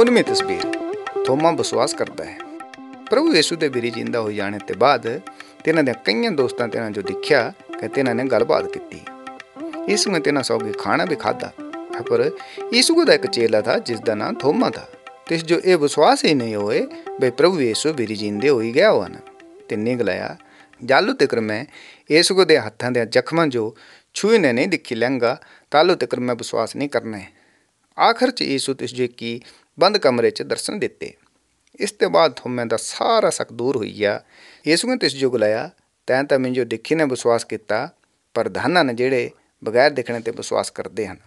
19ਵੀਂ ਤਸਵੀਰ। ਥੋਮਾ ਵਿਸ਼ਵਾਸ ਕਰਦਾ ਹੈ। ਪ੍ਰਭੂ ਯਿਸੂ ਦੇ ਬੀਰੀ ਜਿੰਦਾ ਹੋ ਜਾਣੇ ਤੋਂ ਬਾਅਦ ਤਿੰਨਾਂ ਦੇ ਕਈਆਂ ਦੋਸਤਾਂ ਤਿੰਨਾਂ ਜੋ ਦੇਖਿਆ ਕਿ ਤਿੰਨਾਂ ਨੇ ਗੱਲਬਾत ਕੀਤੀ। यीशु ने तिन्हां सौगी खाना भी खाधा, पर यीशु का एक चेला था जिसका नाम थोमा था। तिस जो ये विश्वास ही नहीं होए भाई प्रभु यीशु बीरी जींदे हो ही गया हुआ न। तिन्ने गलाया जालू तकर मैं यीशु को दे हत्थां दे जख्मां जो छूए ने नहीं दिखी लैंगा, तालू तकर मैं विश्वास नहीं करना है। आखिर च यीशु तिस जो की बंद कमरे च दर्शन दिते। इस ते बाद थोमे दा सारा शक दूर हो गया। यीशु ने तिस जो गलाया तैं तां मिंजो दिखी ने विश्वास किया, पर धन ने जेड़े बगैर देखने ते विश्वास करते हैं।